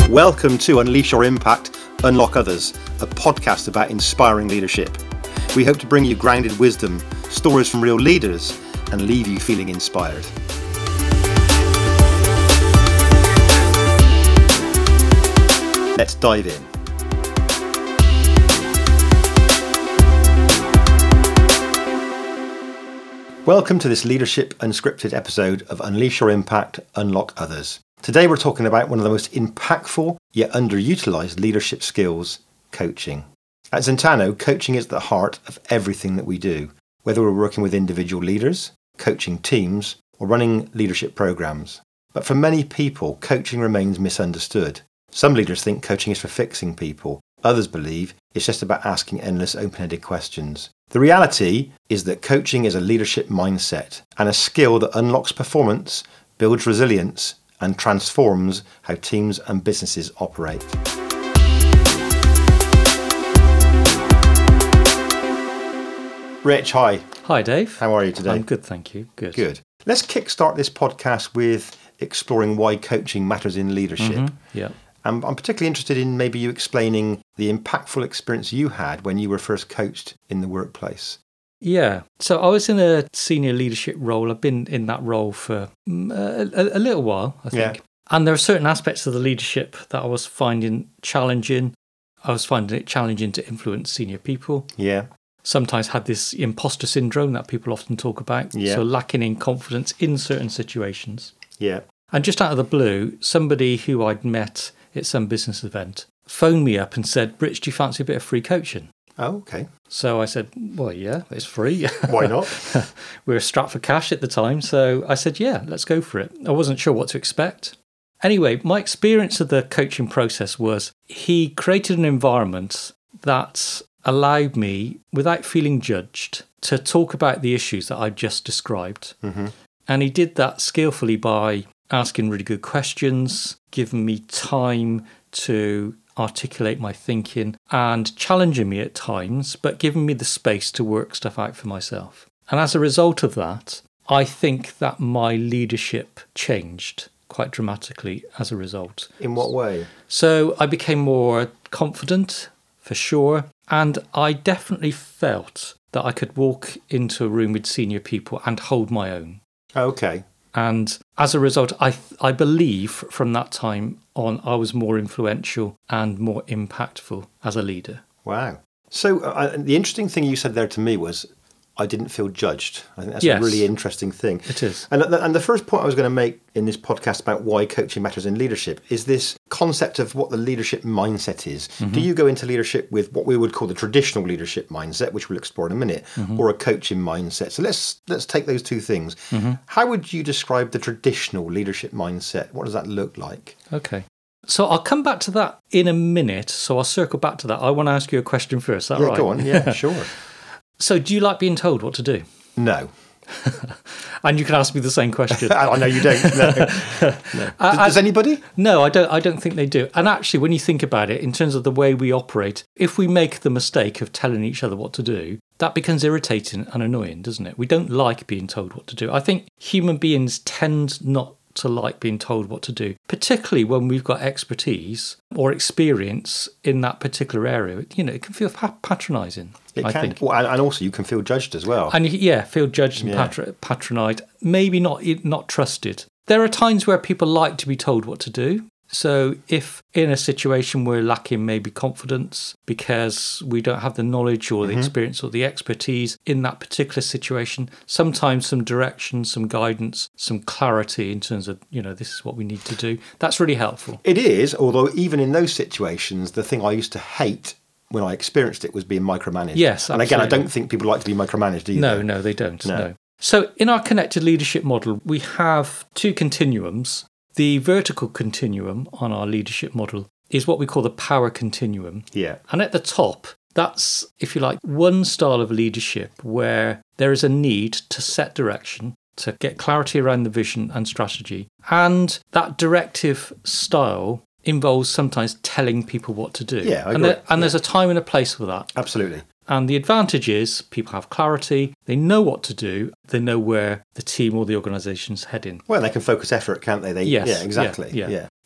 Welcome to Unleash Your Impact, Unlock Others, a podcast about inspiring leadership. We hope to bring you grounded wisdom, stories from real leaders, and leave you feeling inspired. Let's dive in. Welcome to this Leadership Unscripted episode of Unleash Your Impact, Unlock Others. Today we're talking about one of the most impactful yet underutilized leadership skills, coaching. At Zentano, coaching is at the heart of everything that we do, whether we're working with individual leaders, coaching teams, or running leadership programs. But for many people, coaching remains misunderstood. Some leaders think coaching is for fixing people. Others believe it's just about asking endless open-ended questions. The reality is that coaching is a leadership mindset and a skill that unlocks performance, builds resilience, and transforms how teams and businesses operate. Rich, hi. Hi, Dave. How are you today? I'm good, thank you. Good. Let's kickstart this podcast with exploring why coaching matters in leadership. Yeah. I'm particularly interested in maybe you explaining the impactful experience you had when you were first coached in the workplace. Yeah. So I was in a senior leadership role. I've been in that role for a little while, I think. Yeah. And there are certain aspects of the leadership that I was finding challenging. I was finding it challenging to influence senior people. Yeah. Sometimes had this imposter syndrome that people often talk about. Yeah. So lacking in confidence in certain situations. Yeah. And just out of the blue, somebody who I'd met at some business event phoned me up and said, "Rich, do you fancy a bit of free coaching?" Oh, okay. So I said, well, yeah, it's free. Why not? We were strapped for cash at the time. So I said, yeah, let's go for it. I wasn't sure what to expect. Anyway, my experience of the coaching process was he created an environment that allowed me, without feeling judged, to talk about the issues that I just described. Mm-hmm. And he did that skillfully by asking really good questions, giving me time to articulate my thinking and challenging me at times, but giving me the space to work stuff out for myself. And as a result of that, I think that my leadership changed quite dramatically as a result. In what way? So I became more confident, for sure, and I definitely felt that I could walk into a room with senior people and hold my own. Okay. And as a result, I believe from that time on, I was more influential and more impactful as a leader. Wow. So the interesting thing you said there to me was I didn't feel judged. I think that's Yes. a really interesting thing. It is. And the first point I was going to make in this podcast about why coaching matters in leadership is this concept of what the leadership mindset is. Mm-hmm. Do you go into leadership with what we would call the traditional leadership mindset, which we'll explore in a minute, or a coaching mindset? So let's take those two things. Mm-hmm. How would you describe the traditional leadership mindset? What does that look like? Okay. So I'll come back to that in a minute. So I'll circle back to that. I want to ask you a question first. Is that right? Go on. Yeah, sure. So do you like being told what to do? No. And you can ask me the same question. I know you don't. No. Does anybody? No, I don't think they do. And actually, when you think about it, in terms of the way we operate, if we make the mistake of telling each other what to do, that becomes irritating and annoying, doesn't it? We don't like being told what to do. I think human beings tend not to like being told what to do, particularly when we've got expertise or experience in that particular area. You know, it can feel patronising. It I can. think. Well, and also you can feel judged as well. And feel judged and patronised, maybe not trusted. There are times where people like to be told what to do. So if in a situation we're lacking maybe confidence because we don't have the knowledge or the experience or the expertise in that particular situation, sometimes some direction, some guidance, some clarity in terms of, this is what we need to do. That's really helpful. It is, although even in those situations, the thing I used to hate when I experienced it was being micromanaged. Yes, absolutely. And again, I don't think people like to be micromanaged either. No, they don't. No. So in our connected leadership model, we have two continuums. The vertical continuum on our leadership model is what we call the power continuum. Yeah. And at the top, that's, if you like, one style of leadership where there is a need to set direction, to get clarity around the vision and strategy. And that directive style involves sometimes telling people what to do. Yeah, I agree. And there's a time and a place for that. Absolutely. And the advantage is people have clarity, they know what to do, they know where the team or the organisation's heading. Well, they can focus effort, can't they? Yes. Yeah, exactly. Yeah.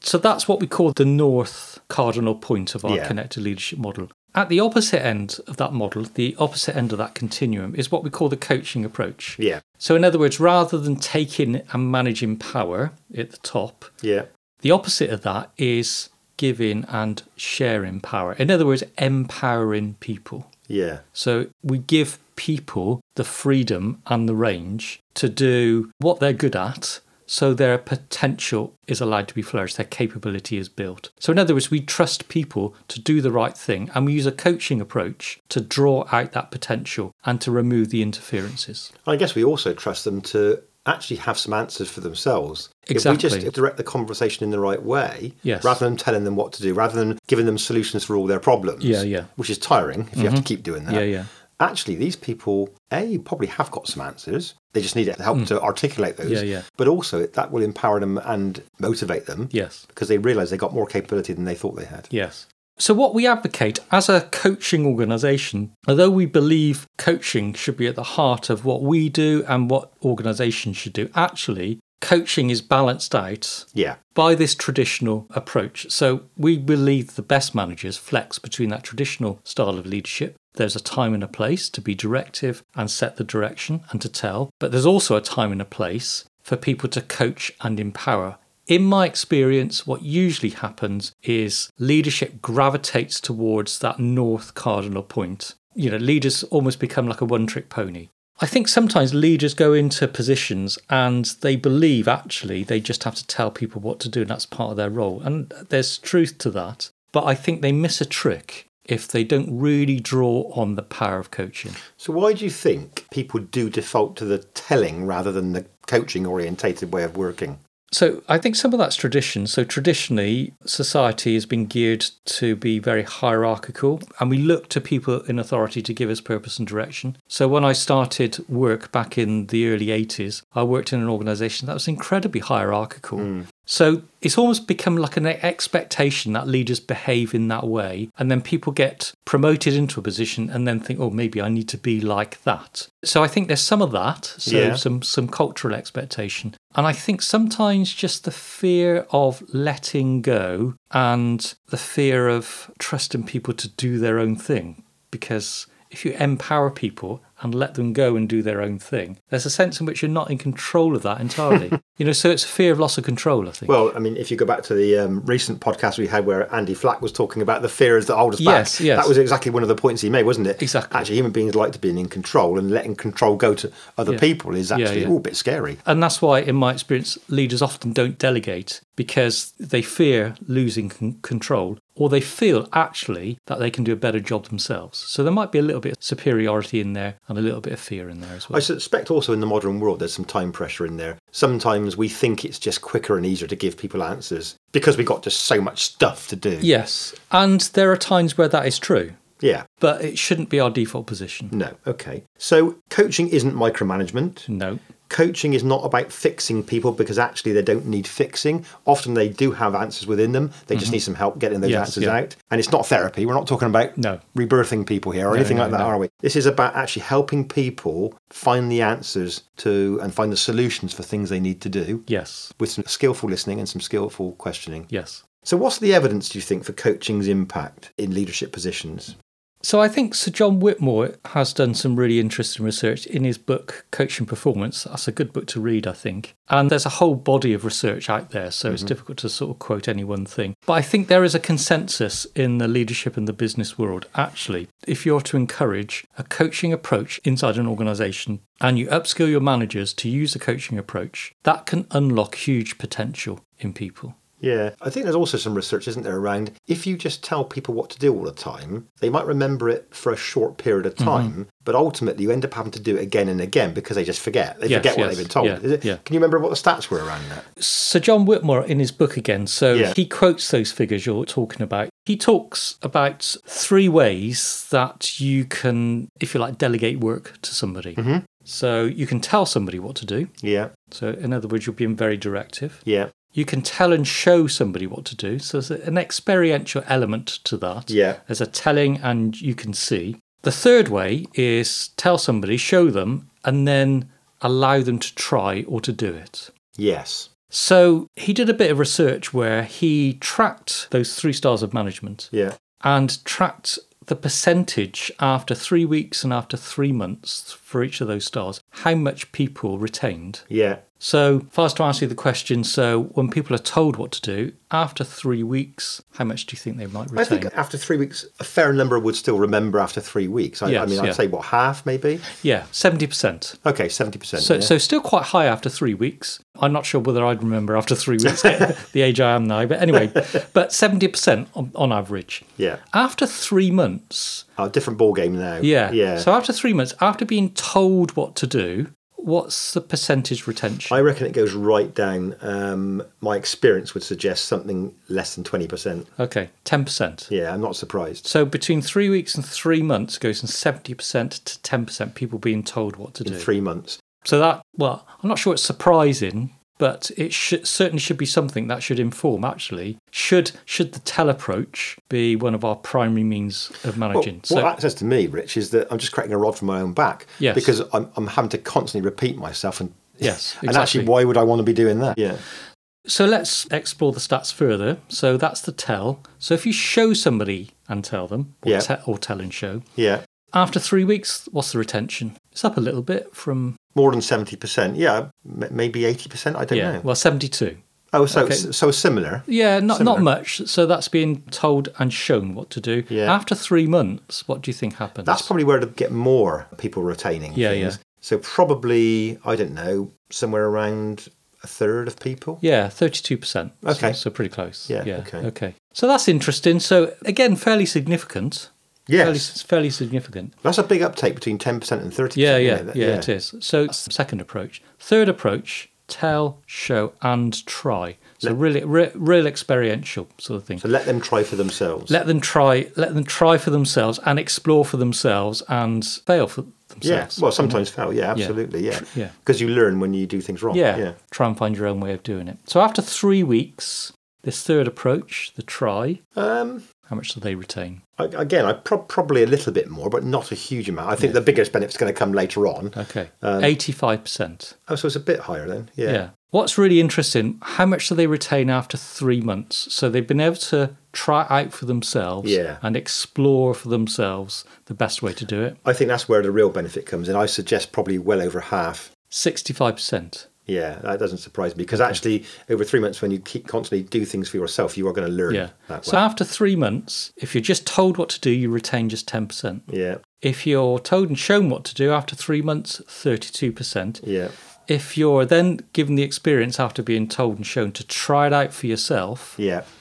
So that's what we call the north cardinal point of our Yeah. connected leadership model. At the opposite end of that model, the opposite end of that continuum, is what we call the coaching approach. Yeah. So in other words, rather than taking and managing power at the top, Yeah. the opposite of that is giving and sharing power. In other words, empowering people. Yeah. So we give people the freedom and the range to do what they're good at, so their potential is allowed to be flourished, their capability is built. So in other words, we trust people to do the right thing, and we use a coaching approach to draw out that potential and to remove the interferences. I guess we also trust them to actually have some answers for themselves. Exactly. If we just direct the conversation in the right way, Yes. rather than telling them what to do, rather than giving them solutions for all their problems, Yeah. which is tiring if you have to keep doing that. Yeah. Actually, these people, probably have got some answers. They just need help to articulate those. Yeah. But also, that will empower them and motivate them Yes. because they realise they got more capability than they thought they had. Yes. So what we advocate as a coaching organisation, although we believe coaching should be at the heart of what we do and what organisations should do, actually, coaching is balanced out Yeah. by this traditional approach. So we believe the best managers flex between that traditional style of leadership. There's a time and a place to be directive and set the direction and to tell, but there's also a time and a place for people to coach and empower. In my experience, what usually happens is leadership gravitates towards that north cardinal point. You know, leaders almost become like a one-trick pony. I think sometimes leaders go into positions and they believe actually they just have to tell people what to do, and that's part of their role. And there's truth to that. But I think they miss a trick if they don't really draw on the power of coaching. So why do you think people do default to the telling rather than the coaching orientated way of working? So I think some of that's tradition. So traditionally, society has been geared to be very hierarchical, and we look to people in authority to give us purpose and direction. So when I started work back in the early 80s, I worked in an organisation that was incredibly hierarchical. So it's almost become like an expectation that leaders behave in that way, and then people get promoted into a position and then think, oh, maybe I need to be like that. So I think there's some of that, so some cultural expectation. And I think sometimes just the fear of letting go and the fear of trusting people to do their own thing. Because if you empower people and let them go and do their own thing, there's a sense in which you're not in control of that entirely. So it's a fear of loss of control, I think. Well, I mean, if you go back to the recent podcast we had where Andy Flack was talking about the fears that hold us back, that was exactly one of the points he made, wasn't it? Exactly. Actually, human beings like to be in control, and letting control go to other people is actually a bit scary. And that's why, in my experience, leaders often don't delegate because they fear losing control, or they feel actually that they can do a better job themselves. So there might be a little bit of superiority in there and a little bit of fear in there as well. I suspect also in the modern world there's some time pressure in there. Sometimes we think it's just quicker and easier to give people answers because we've got just so much stuff to do. Yes, and there are times where that is true. Yeah. But it shouldn't be our default position. No. Okay. So coaching isn't micromanagement. No. Coaching is not about fixing people because actually they don't need fixing. Often they do have answers within them. They just need some help getting those answers out. And it's not therapy. We're not talking about rebirthing people here or anything like that, are we? This is about actually helping people find the answers to and find the solutions for things they need to do. Yes. With some skillful listening and some skillful questioning. Yes. So what's the evidence, do you think, for coaching's impact in leadership positions? So I think Sir John Whitmore has done some really interesting research in his book, Coaching Performance. That's a good book to read, I think. And there's a whole body of research out there, so it's difficult to sort of quote any one thing. But I think there is a consensus in the leadership and the business world. Actually, if you're to encourage a coaching approach inside an organisation and you upskill your managers to use a coaching approach, that can unlock huge potential in people. Yeah, I think there's also some research, isn't there, around if you just tell people what to do all the time, they might remember it for a short period of time, but ultimately you end up having to do it again and again because they just forget. They forget what they've been told. Can you remember what the stats were around that? Sir John Whitmore, in his book again, he quotes those figures you're talking about. He talks about 3 ways that you can, if you like, delegate work to somebody. So you can tell somebody what to do. Yeah. So in other words, you're being very directive. Yeah. You can tell and show somebody what to do. So there's an experiential element to that. Yeah. There's a telling and you can see. The third way is tell somebody, show them, and then allow them to try or to do it. Yes. So he did a bit of research where he tracked those 3 stars of management Yeah. and tracked the percentage after 3 weeks and after 3 months for each of those stars, how much people retained. Yeah. So if I was to ask you the question, so when people are told what to do, after 3 weeks, how much do you think they might retain? I think after 3 weeks, a fair number would still remember after 3 weeks. I'd say, what, half maybe? Yeah, 70%. Okay, 70%. So still quite high after 3 weeks. I'm not sure whether I'd remember after 3 weeks, the age I am now. But anyway, but 70% on average. Yeah. After 3 months... Oh, different ball game now. Yeah. So after 3 months, after being told what to do, what's the percentage retention? I reckon it goes right down. My experience would suggest something less than 20%. Okay, 10%. Yeah, I'm not surprised. So between 3 weeks and 3 months goes from 70% to 10% people being told what to do. In 3 months. So that, well, I'm not sure it's surprising, but it certainly should be something that should inform, actually. Should the tell approach be one of our primary means of managing? What that says to me, Rich, is that I'm just creating a rod from my own back. Yes. Because I'm having to constantly repeat myself. And yes, exactly. And actually, why would I want to be doing that? Yeah. So let's explore the stats further. So that's the tell. So if you show somebody and tell them, or tell and show. Yeah. After 3 weeks, what's the retention? It's up a little bit from... More than 70%. Yeah, maybe 80%. I don't know. Well, 72. Oh, so similar. Yeah, not much. So that's being told and shown what to do. Yeah. After 3 months, what do you think happens? That's probably where to get more people retaining things. Yeah. So probably, I don't know, somewhere around a third of people. Yeah, 32%. Okay. So pretty close. Yeah. Okay. So that's interesting. So again, fairly significant. Yes. Fairly significant. That's a big uptake between 10% and 30%. Yeah, it is. So that's the second approach. Third approach, tell, show, and try. So really, real experiential sort of thing. So let them try for themselves. Let them try for themselves and explore for themselves and fail for themselves. Yeah, well, sometimes fail. Yeah, absolutely. Yeah. Because you learn when you do things wrong. Yeah. Try and find your own way of doing it. So after 3 weeks, this third approach, the try, how much do they retain? Again, probably a little bit more, but not a huge amount. I think the biggest benefit's going to come later on. Okay. 85%. Oh, so it's a bit higher then. Yeah. What's really interesting, how much do they retain after 3 months? So they've been able to try out for themselves and explore for themselves the best way to do it. I think that's where the real benefit comes in. I suggest probably well over half. 65%. Yeah, that doesn't surprise me because actually over 3 months when you constantly do things for yourself, you are going to learn that way. So after 3 months, if you're just told what to do, you retain just 10%. Yeah. If you're told and shown what to do after 3 months, 32%. Yeah. If you're then given the experience after being told and shown to try it out for yourself,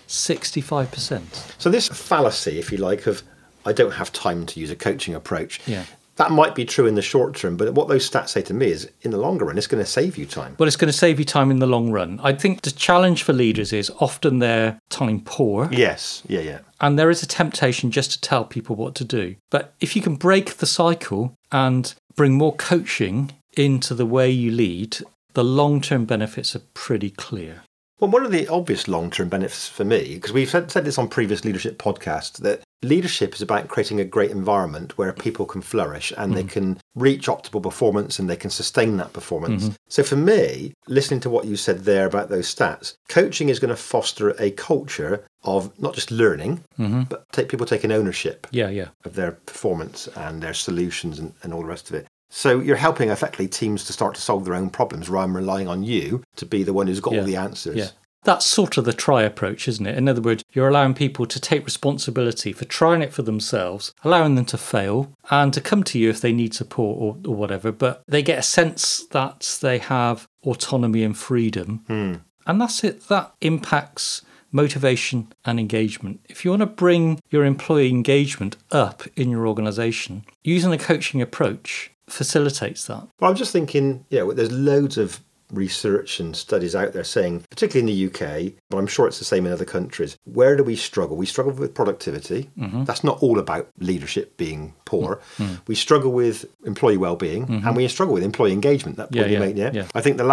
65%. So this fallacy, if you like, of I don't have time to use a coaching approach. Yeah. That might be true in the short term, but what those stats say to me is in the longer run, it's going to save you time. Well, it's going to save you time in the long run. I think the challenge for leaders is often they're time poor. Yes, yeah. And there is a temptation just to tell people what to do. But if you can break the cycle and bring more coaching into the way you lead, the long-term benefits are pretty clear. Well, one of the obvious long-term benefits for me, because we've said this on previous leadership podcasts, that leadership is about creating a great environment where people can flourish and they can reach optimal performance and they can sustain that performance. So for me, listening to what you said there about those stats, coaching is going to foster a culture of not just learning, but people taking ownership of their performance and their solutions and all the rest of it. So you're helping effectively teams to start to solve their own problems rather than relying on you to be the one who's got all the answers. Yeah. That's sort of the try approach, isn't it? In other words, you're allowing people to take responsibility for trying it for themselves, allowing them to fail and to come to you if they need support or whatever, but they get a sense that they have autonomy and freedom. And that's it. That impacts motivation and engagement. If you want to bring your employee engagement up in your organisation, using a coaching approach facilitates that. Well, I'm just thinking, there's loads of research and studies out there saying, particularly in the UK, but I'm sure it's the same in other countries, where do we struggle? We struggle with productivity. That's not all about leadership being poor. We struggle with employee well-being and we struggle with employee engagement. That point you made, I think the last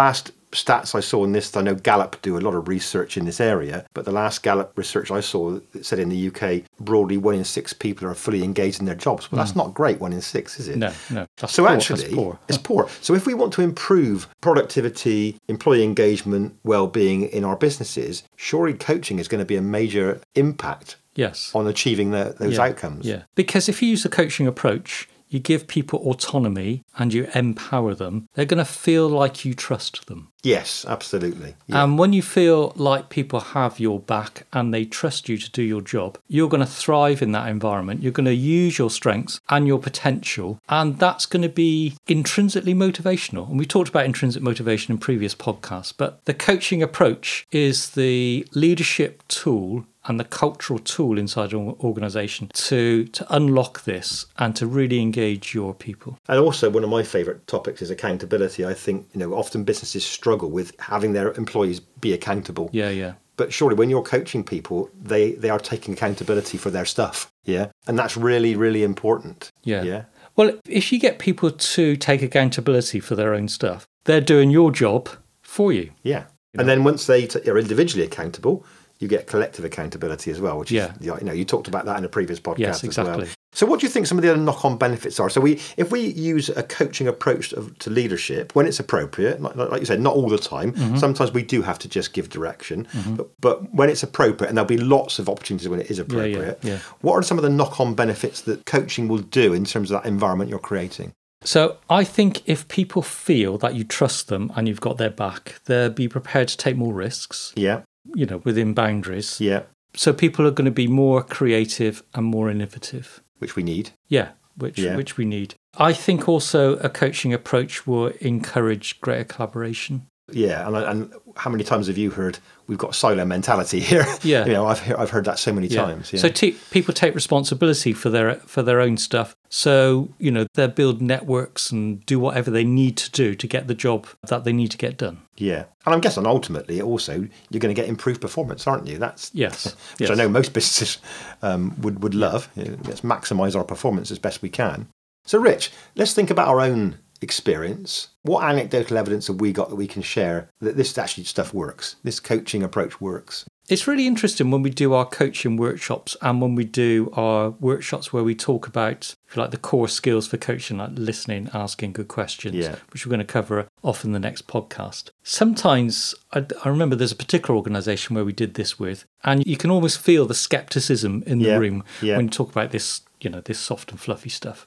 stats I saw in this, I know Gallup do a lot of research in this area, but the last Gallup research I saw said in the UK, broadly 1 in 6 people are fully engaged in their jobs. Well, that's not great, 1 in 6, is it? No. That's so poor. Actually, that's poor. It's poor. So if we want to improve productivity, employee engagement, well-being in our businesses, surely coaching is going to be a major impact on achieving those outcomes. Yeah, because if you use the coaching approach, you give people autonomy and you empower them, they're going to feel like you trust them. Yes, absolutely. Yeah. And when you feel like people have your back and they trust you to do your job, you're going to thrive in that environment. You're going to use your strengths and your potential, and that's going to be intrinsically motivational. And we talked about intrinsic motivation in previous podcasts, but the coaching approach is the leadership tool and the cultural tool inside an organisation to unlock this and to really engage your people. And also, one of my favourite topics is accountability. I think, often businesses struggle with having their employees be accountable. Yeah. But surely when you're coaching people, they are taking accountability for their stuff. Yeah. And that's really, really important. Yeah. Well, if you get people to take accountability for their own stuff, they're doing your job for you. Yeah. And then once they are individually accountable, you get collective accountability as well, which is, you talked about that in a previous podcast as well. So what do you think some of the other knock-on benefits are? So if we use a coaching approach to leadership, when it's appropriate, like you said, not all the time, sometimes we do have to just give direction, but when it's appropriate, and there'll be lots of opportunities when it is appropriate, what are some of the knock-on benefits that coaching will do in terms of that environment you're creating? So I think if people feel that you trust them and you've got their back, they'll be prepared to take more risks. Yeah. Within boundaries. Yeah. So people are going to be more creative and more innovative. Which we need. Yeah, which we need. I think also a coaching approach will encourage greater collaboration. Yeah, and how many times have you heard we've got silo mentality here? Yeah, I've heard that so many times. Yeah. So people take responsibility for their own stuff. So they build networks and do whatever they need to do to get the job that they need to get done. Yeah, and I'm guessing ultimately also you're going to get improved performance, aren't you? That's which I know most businesses would love. Let's maximise our performance as best we can. So, Rich, let's think about our own experience. What anecdotal evidence have we got that we can share that this actually stuff works? This coaching approach works? It's really interesting when we do our coaching workshops and when we do our workshops where we talk about, if you like, the core skills for coaching, like listening, asking good questions, which we're going to cover off in the next podcast. Sometimes, I remember there's a particular organisation where we did this with, and you can almost feel the scepticism in the room when you talk about this, this soft and fluffy stuff.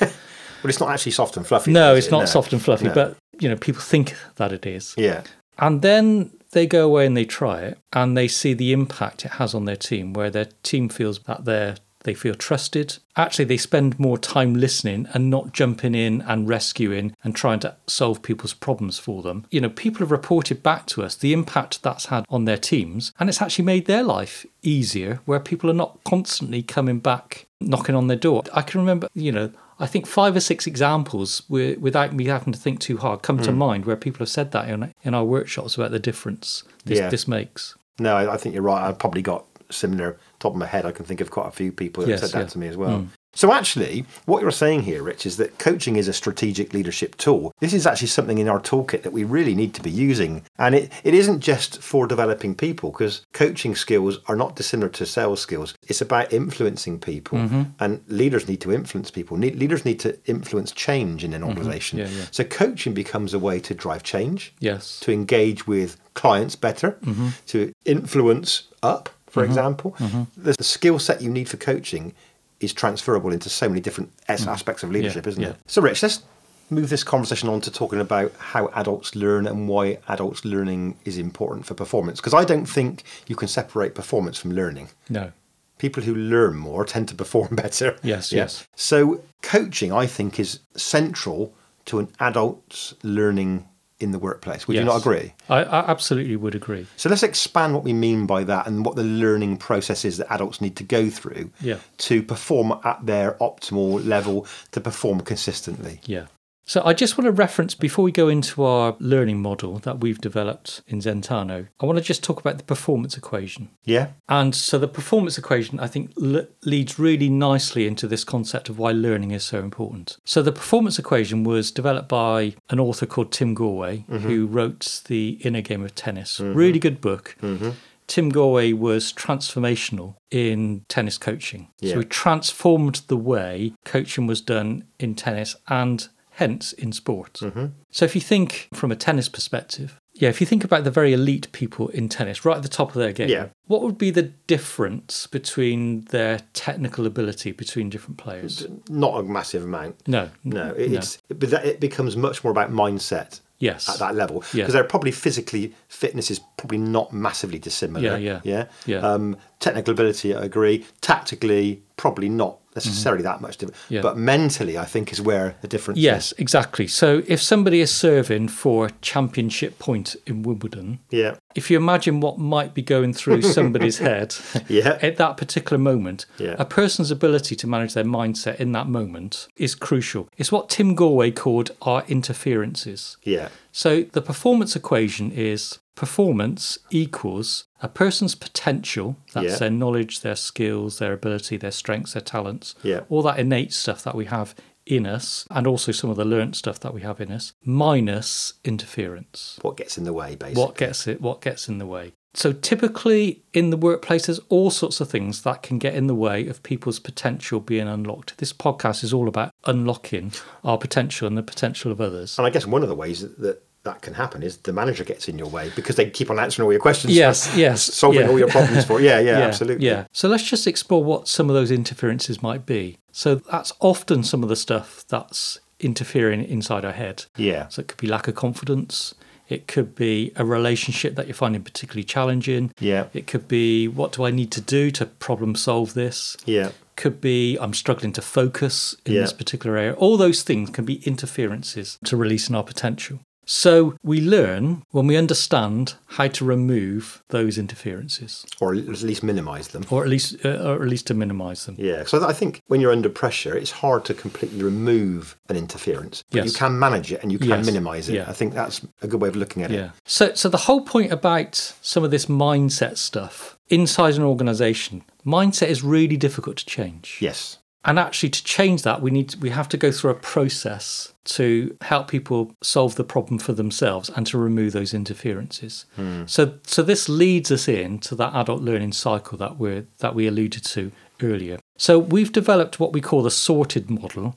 But it's not actually soft and fluffy. No, it's not soft and fluffy, but people think that it is. Yeah. And then they go away and they try it and they see the impact it has on their team, where their team feels that they feel trusted. Actually, they spend more time listening and not jumping in and rescuing and trying to solve people's problems for them. People have reported back to us the impact that's had on their teams, and it's actually made their life easier, where people are not constantly coming back, knocking on their door. I can remember, I think 5 or 6 examples, without me having to think too hard, come to mind where people have said that in our workshops about the difference this makes. No, I think you're right. I've probably got similar, top of my head, I can think of quite a few people that have said that to me as well. So actually, what you're saying here, Rich, is that coaching is a strategic leadership tool. This is actually something in our toolkit that we really need to be using. And it isn't just for developing people, because coaching skills are not dissimilar to sales skills. It's about influencing people. And leaders need to influence people. Leaders need to influence change in an organisation. So coaching becomes a way to drive change, to engage with clients better, to influence up, for example. The skill set you need for coaching is transferable into so many different aspects of leadership, isn't it? So, Rich, let's move this conversation on to talking about how adults learn and why adults learning is important for performance. Because I don't think you can separate performance from learning. No. People who learn more tend to perform better. Yes. So coaching, I think, is central to an adult's learning in the workplace. Would you not agree? I absolutely would agree. So let's expand what we mean by that and what the learning process is that adults need to go through to perform at their optimal level, to perform consistently. Yeah. So I just want to reference, before we go into our learning model that we've developed in Zentano, I want to just talk about the performance equation. Yeah. And so the performance equation, I think, leads really nicely into this concept of why learning is so important. So the performance equation was developed by an author called Tim Gallwey, who wrote The Inner Game of Tennis. Really good book. Tim Gallwey was transformational in tennis coaching. Yeah. So he transformed the way coaching was done in tennis and hence in sport. So if you think from a tennis perspective, if you think about the very elite people in tennis, right at the top of their game, what would be the difference between their technical ability between different players? Not a massive amount. No. But it becomes much more about mindset. Yes. At that level. Because they're probably physically, fitness is probably not massively dissimilar. Yeah. Technical ability, I agree. Tactically, probably not necessarily that much different. Yeah. But mentally, I think, is where the difference is. Yes, exactly. So if somebody is serving for championship point in Wimbledon, if you imagine what might be going through somebody's head at that particular moment, a person's ability to manage their mindset in that moment is crucial. It's what Tim Gallwey called our interferences. Yeah. So the performance equation is performance equals a person's potential, that's their knowledge, their skills, their ability, their strengths, their talents, all that innate stuff that we have in us, and also some of the learnt stuff that we have in us, minus interference. What gets in the way, basically. What gets in the way. So typically in the workplace, there's all sorts of things that can get in the way of people's potential being unlocked. This podcast is all about unlocking our potential and the potential of others. And I guess one of the ways that can happen is the manager gets in your way because they keep on answering all your questions. Yes. Solving all your problems for you. Yeah, absolutely. Yeah. So let's just explore what some of those interferences might be. So that's often some of the stuff that's interfering inside our head. Yeah. So it could be lack of confidence. It could be a relationship that you're finding particularly challenging. Yeah. It could be, what do I need to do to problem solve this? Yeah. Could be, I'm struggling to focus in this particular area. All those things can be interferences to releasing our potential. So we learn when we understand how to remove those interferences. Or at least minimise them. Or at least to minimise them. Yeah, so I think when you're under pressure, it's hard to completely remove an interference. But you can manage it and you can minimise it. I think that's a good way of looking at it. So the whole point about some of this mindset stuff, inside an organisation, mindset is really difficult to change. Yes. And actually, to change that, we have to go through a process to help people solve the problem for themselves and to remove those interferences. So this leads us into that adult learning cycle that we alluded to earlier. So we've developed what we call the sorted model,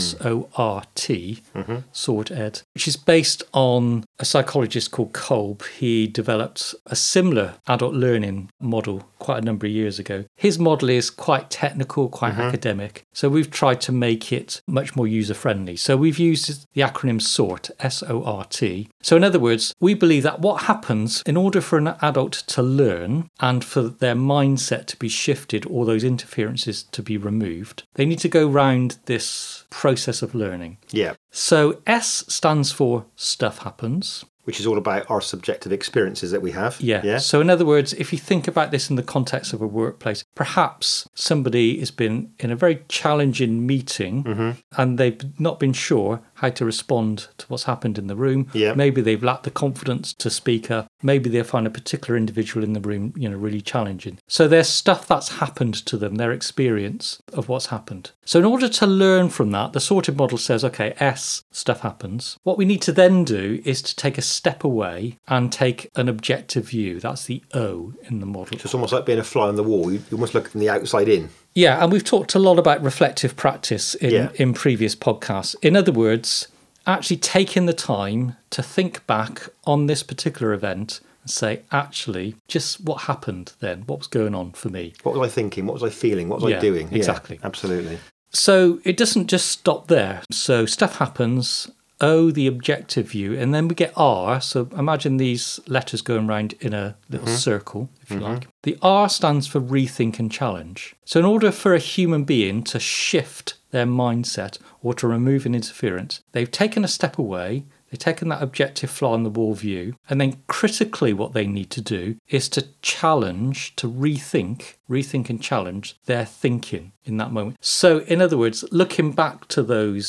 S-O-R-T, SORT-ED, which is based on a psychologist called Kolb. He developed a similar adult learning model quite a number of years ago. His model is quite technical, quite academic. So we've tried to make it much more user-friendly. So we've used the acronym SORT, S-O-R-T. So in other words, we believe that what happens in order for an adult to learn and for their mindset to be shifted, all those interferences to be removed, they need to go round this process of learning. Yeah. So S stands for stuff happens. Which is all about our subjective experiences that we have. Yeah. So in other words, if you think about this in the context of a workplace, perhaps somebody has been in a very challenging meeting and they've not been sure how to respond to what's happened in the room. Yeah. Maybe they've lacked the confidence to speak up. Maybe they find a particular individual in the room, really challenging. So there's stuff that's happened to them, their experience of what's happened. So in order to learn from that, the sorted model says, okay, S, stuff happens. What we need to then do is to take a step away and take an objective view. That's the O in the model. So it's almost like being a fly on the wall. You almost look from the outside in. Yeah, and we've talked a lot about reflective practice in previous podcasts. In other words, actually taking the time to think back on this particular event and say, actually, just what happened then? What was going on for me? What was I thinking? What was I feeling? What was I doing? Exactly. Yeah, absolutely. So it doesn't just stop there. So stuff happens. O, the objective view, and then we get R. So imagine these letters going around in a little circle, if you like. The R stands for rethink and challenge. So in order for a human being to shift their mindset or to remove an interference, they've taken a step away, they've taken that objective fly on the wall view, and then critically what they need to do is to challenge, to rethink and challenge their thinking in that moment. So in other words, looking back to those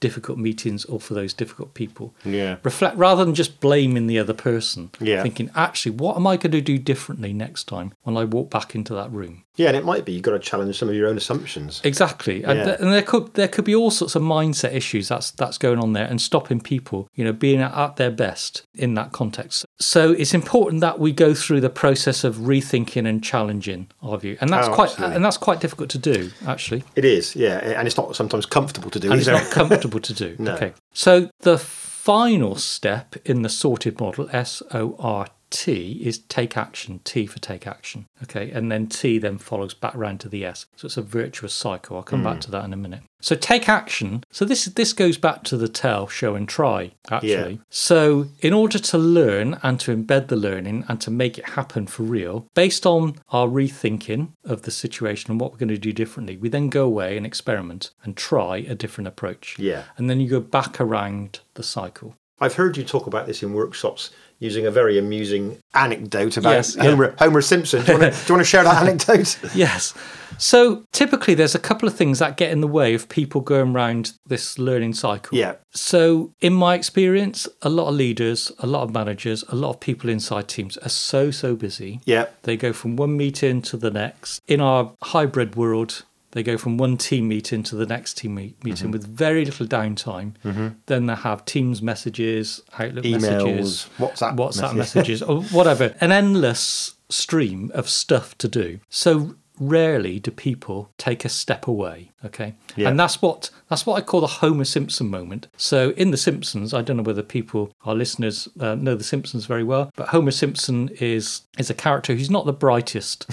difficult meetings or for those difficult people. Yeah. Reflect rather than just blaming the other person. Yeah. Thinking, actually, what am I going to do differently next time when I walk back into that room? Yeah, and it might be you've got to challenge some of your own assumptions. Exactly, and, Yeah. and there could be all sorts of mindset issues that's going on there, and stopping people, being at their best in that context. So it's important that we go through the process of rethinking and challenging our view, and that's absolutely. quite difficult to do, actually. It is, yeah, and it's not sometimes comfortable to do And it's either. not comfortable to do. No. Okay, so the final step in the sorted model, SORT, is take action, T for take action. Okay, and then T then follows back round to the S. So it's a virtuous cycle. I'll come back to that in a minute. So take action. So this goes back to the tell, show and try, actually. Yeah. So in order to learn and to embed the learning and to make it happen for real, based on our rethinking of the situation and what we're going to do differently, we then go away and experiment and try a different approach. Yeah. And then you go back around the cycle. I've heard you talk about this in workshops using a very amusing anecdote about Yes, yeah. Homer Simpson. Do you want to share that anecdote? Yes. So typically there's a couple of things that get in the way of people going around this learning cycle. Yeah. So in my experience, a lot of leaders, a lot of managers, a lot of people inside teams are so busy. Yeah. They go from one meeting to the next. In our hybrid world, they go from one team meeting to the next team meeting with very little downtime. Then they have Teams messages, Outlook Emails, messages, WhatsApp messages, or whatever. An endless stream of stuff to do. So rarely do people take a step away. Okay, Yeah. and that's what I call the Homer Simpson moment. So in The Simpsons, I don't know whether our listeners know The Simpsons very well, but Homer Simpson is a character who's not the brightest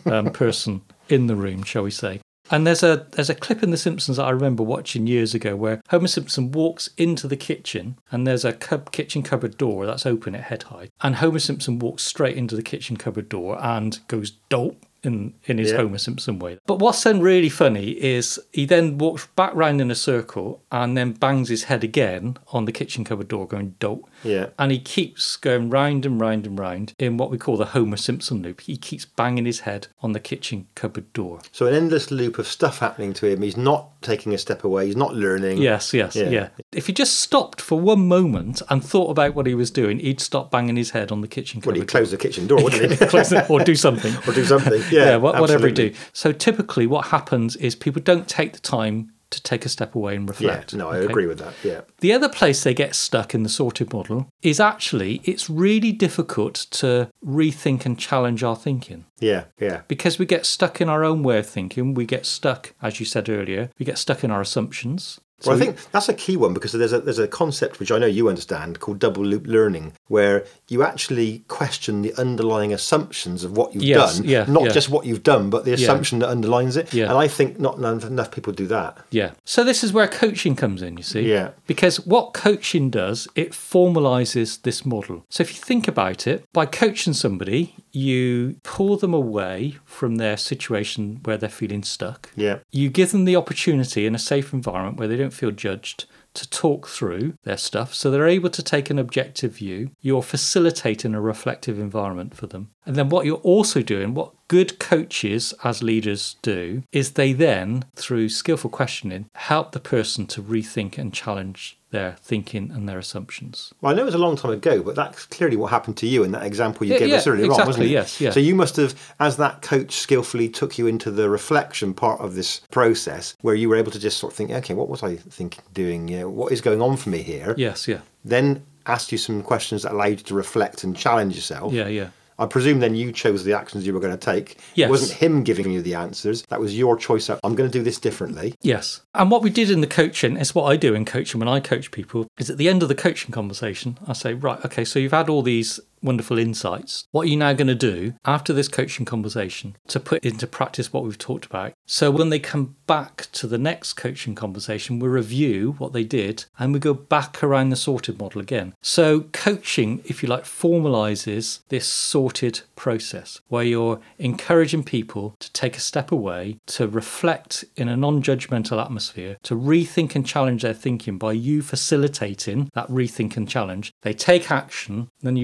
person in the room, shall we say. And there's a clip in The Simpsons that I remember watching years ago where Homer Simpson walks into the kitchen and there's a kitchen cupboard door that's open at head height. And Homer Simpson walks straight into the kitchen cupboard door and goes dope in his Homer Simpson way. But what's then really funny is he then walks back round in a circle and then bangs his head again on the kitchen cupboard door going dope. Yeah. And he keeps going round and round and round in what we call the Homer Simpson loop. He keeps banging his head on the kitchen cupboard door. So an endless loop of stuff happening to him. He's not taking a step away. He's not learning. Yes. Yeah. If he just stopped for one moment and thought about what he was doing, he'd stop banging his head on the kitchen Well, cupboard he'd close the kitchen door, wouldn't he? Close it or do something. Or do something. Yeah, whatever he absolutely. do. So typically what happens is people don't take the time to take a step away and Yeah, reflect. no, I Okay? agree with that. Yeah. The other place they get stuck in the sorted model is actually it's really difficult to rethink and challenge our thinking. Yeah, yeah. Because we get stuck in our own way of thinking. We get stuck, as you said earlier, we get stuck in our assumptions. Well, I think that's a key one because there's a concept which I know you understand called double loop learning, where you actually question the underlying assumptions of what you've done, not just what you've done, but the assumption that underlines it. Yeah. And I think not enough people do that. Yeah. So this is where coaching comes in, you see. Yeah. Because what coaching does, it formalizes this model. So if you think about it, by coaching somebody, you pull them away from their situation where they're feeling stuck. Yeah. You give them the opportunity in a safe environment where they don't feel judged to talk through their stuff so they're able to take an objective view. You're facilitating a reflective environment for them. And then what you're also doing, what good coaches as leaders do, is they then, through skillful questioning, help the person to rethink and challenge their thinking and their assumptions. Well, I know it was a long time ago, but that's clearly what happened to you in that example you gave us earlier on, wasn't it? Yes, yeah. So you must have, as that coach skillfully took you into the reflection part of this process, where you were able to just sort of think, okay, what was I thinking, doing? What is going on for me here? Yes, yeah. Then asked you some questions that allowed you to reflect and challenge yourself. Yeah. I presume then you chose the actions you were going to take. Yes. It wasn't him giving you the answers. That was your choice. I'm going to do this differently. Yes. And what we did in the coaching is what I do in coaching when I coach people is at the end of the coaching conversation, I say, right, okay, so you've had all these wonderful insights. What are you now going to do after this coaching conversation to put into practice what we've talked about? So when they come back to the next coaching conversation, we review what they did and we go back around the sorted model again. So coaching, if you like, formalizes this sorted process where you're encouraging people to take a step away, to reflect in a non-judgmental atmosphere, to rethink and challenge their thinking by you facilitating that rethink and challenge. They take action, then you build an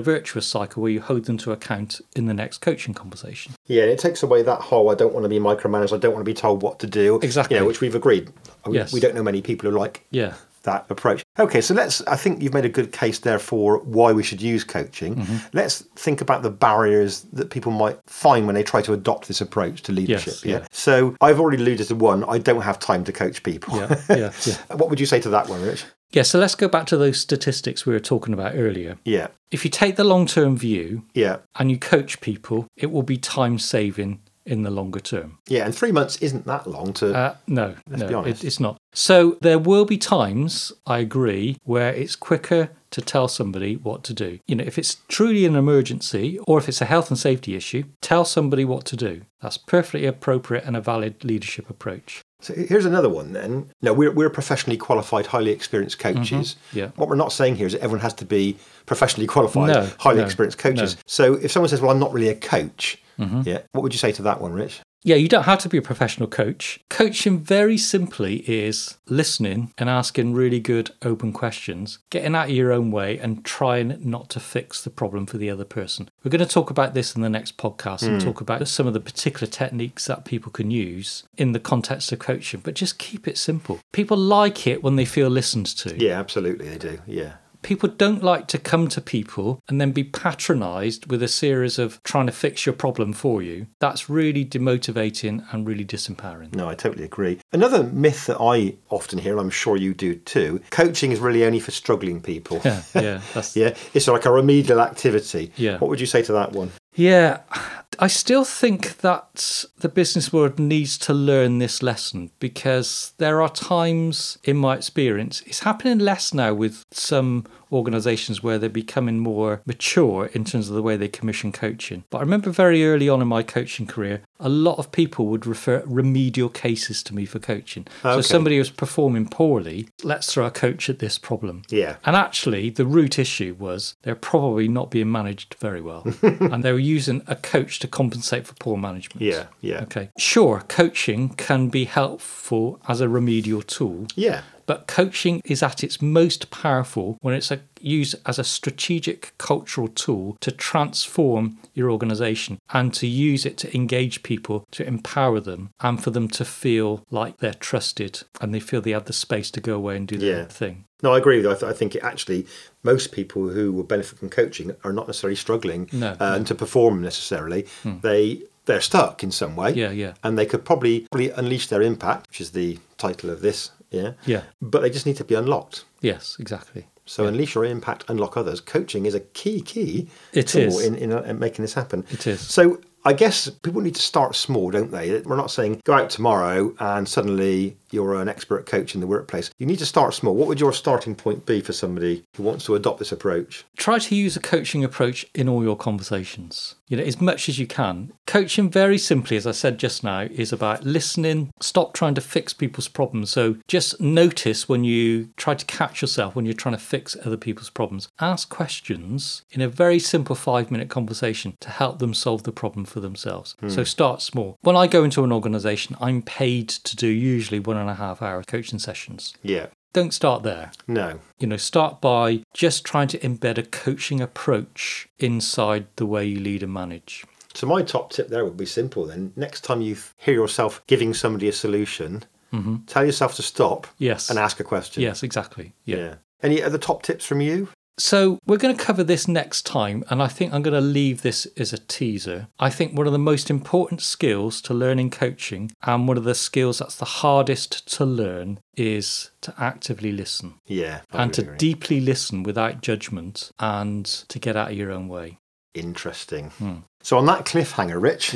virtuous cycle where you hold them to account in the next coaching conversation. Yeah, it takes away that whole, I don't want to be micromanaged, I don't want to be told what to do. Exactly. Which we've agreed. Yes. We don't know many people who like that approach. Okay, so I think you've made a good case there for why we should use coaching. Mm-hmm. Let's think about the barriers that people might find when they try to adopt this approach to leadership. Yes, So I've already alluded to one, I don't have time to coach people. Yeah. What would you say to that one, Rich? Yeah, so let's go back to those statistics we were talking about earlier. Yeah. If you take the long-term view Yeah. and you coach people, it will be time-saving in the longer term. Yeah, and 3 months isn't that long to... No, be honest. it's not. So there will be times, I agree, where it's quicker to tell somebody what to do. If it's truly an emergency or if it's a health and safety issue, tell somebody what to do. That's perfectly appropriate and a valid leadership approach. So here's another one then. No, we're professionally qualified, highly experienced coaches. Mm-hmm. Yeah. What we're not saying here is that everyone has to be professionally qualified, highly experienced coaches. No. So if someone says, well, I'm not really a coach, Mm-hmm. what would you say to that one, Rich? Yeah, you don't have to be a professional coach. Coaching very simply is listening and asking really good open questions, getting out of your own way and trying not to fix the problem for the other person. We're going to talk about this in the next podcast and talk about some of the particular techniques that people can use in the context of coaching, but just keep it simple. People like it when they feel listened to. Yeah, absolutely they do, yeah. People don't like to come to people and then be patronised with a series of trying to fix your problem for you. That's really demotivating and really disempowering. No, I totally agree. Another myth that I often hear, and I'm sure you do too, coaching is really only for struggling people. Yeah. It's like a remedial activity. Yeah. What would you say to that one? Yeah, I still think that the business world needs to learn this lesson because there are times in my experience, it's happening less now with some organisations where they're becoming more mature in terms of the way they commission coaching. But I remember very early on in my coaching career, a lot of people would refer remedial cases to me for coaching. Okay. So somebody was performing poorly, let's throw a coach at this problem. Yeah. And actually, the root issue was they're probably not being managed very well. And they were using a coach to compensate for poor management. Yeah. Okay. Sure, coaching can be helpful as a remedial tool. Yeah. But coaching is at its most powerful when it's used as a strategic cultural tool to transform your organisation and to use it to engage people, to empower them and for them to feel like they're trusted and they feel they have the space to go away and do their thing. No, I agree with you. I think most people who will benefit from coaching are not necessarily struggling to perform necessarily. They're stuck in some way. Yeah. And they could probably unleash their impact, which is the title of this. Yeah. But they just need to be unlocked. Yes, exactly. So unleash your impact, unlock others. Coaching is a key it tool is. in making this happen. It is. So I guess people need to start small, don't they? We're not saying go out tomorrow and suddenly you're an expert coach in the workplace. You need to start small. What would your starting point be for somebody who wants to adopt this approach? Try to use a coaching approach in all your conversations, as much as you can. Coaching, very simply, as I said just now, is about listening. Stop trying to fix people's problems. So just notice when you try to catch yourself when you're trying to fix other people's problems. Ask questions in a very simple 5-minute conversation to help them solve the problem for themselves. So start small. When I go into an organisation, I'm paid to do usually 1.5-hour coaching sessions. Yeah. Don't start there. No. Start by just trying to embed a coaching approach inside the way you lead and manage. So my top tip there would be simple then. Next time you hear yourself giving somebody a solution, tell yourself to stop and ask a question. Yes, exactly. Yeah. Any other top tips from you? So we're going to cover this next time, and I think I'm going to leave this as a teaser. I think one of the most important skills to learning coaching, and one of the skills that's the hardest to learn, is to actively listen. Yeah. And to deeply listen without judgment and to get out of your own way. Interesting. So on that cliffhanger, Rich,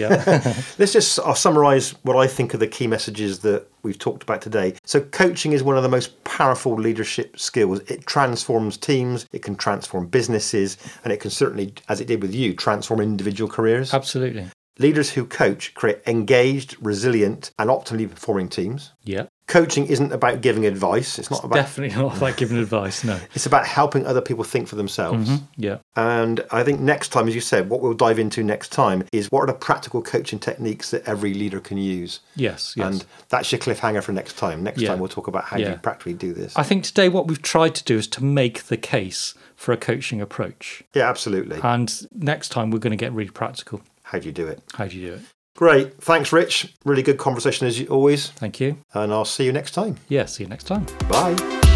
I'll summarise what I think are the key messages that we've talked about today. So coaching is one of the most powerful leadership skills. It transforms teams, it can transform businesses, and it can certainly, as it did with you, transform individual careers. Absolutely. Leaders who coach create engaged, resilient, and optimally performing teams. Yeah. Coaching isn't about giving advice. It's definitely not about giving advice, no. It's about helping other people think for themselves. Yeah. And I think next time, as you said, what we'll dive into next time is what are the practical coaching techniques that every leader can use. Yes. And that's your cliffhanger for next time. Next time we'll talk about how you practically do this. I think today what we've tried to do is to make the case for a coaching approach. Yeah, absolutely. And next time we're going to get really practical. How do you do it? How do you do it? Great. Thanks, Rich. Really good conversation as always. Thank you. And I'll see you next time. Yeah, see you next time. Bye.